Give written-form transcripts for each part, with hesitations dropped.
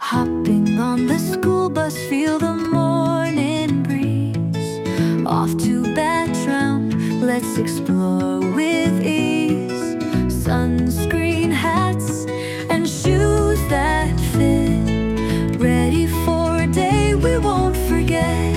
Hopping on the school bus, feel the morning breeze. Off to Battram, let's explore with ease. Sunscreen, hats, and shoes that fit, ready for a day we won't forget.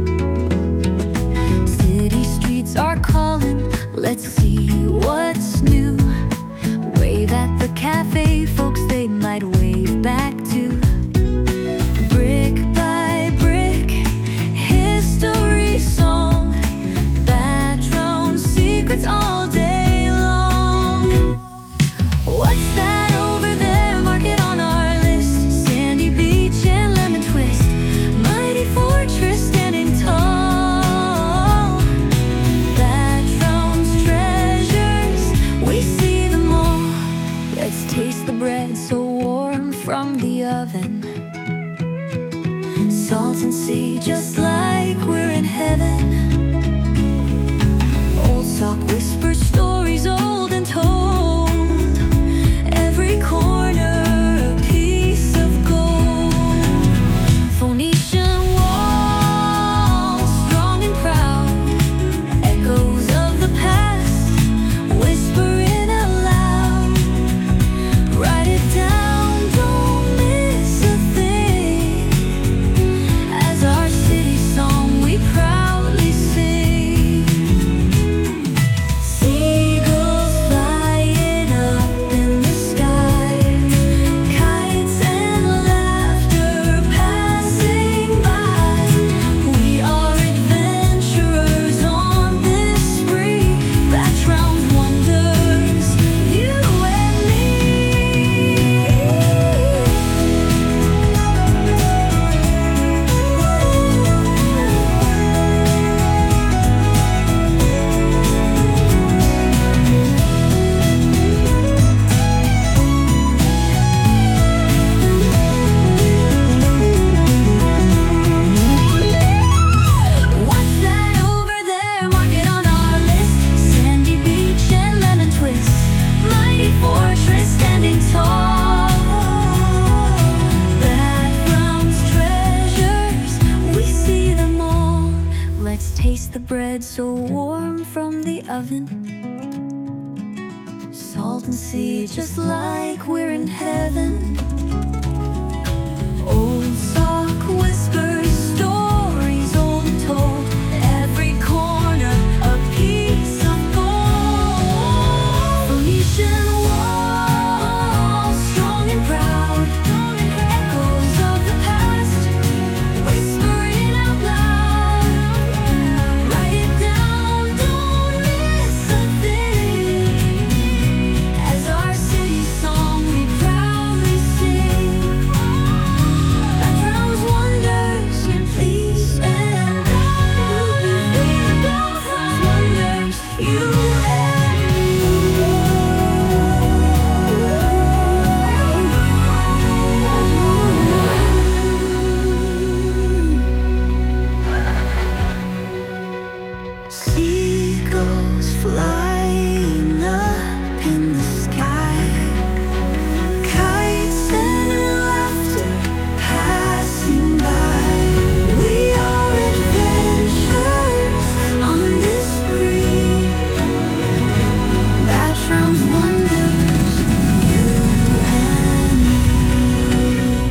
City streets are calling, let's see what's new. Wave at the cafe folks, they might wave back too. Brick by brick, history song, background secrets all day long. What's that over there? Mark it on our list. Sandy beach and lemon twist, mighty fortress standing tall. Background's treasures, we see them all. Let's taste the bread so warm from the oven. Salton Sea, just like we're in heaven. Old Sock whispers stories old and told. Every corner a piece of gold. Phoenician walls, strong and proud. Echoes of the past, whispering aloud. Write it down, don't miss a thing. As our city song we proudly sing. Seagulls flying up in the sky, kites and laughter passing by. We are adventurers on this spree. Background wonders, you and me. What's that over there? Mark it on our list. Sandy beach and lemon twist, mighty fortress standing tall. Background's treasures, we see them all. Let's taste the bread so warm from the oven. Salton Sea, just like we're in heaven.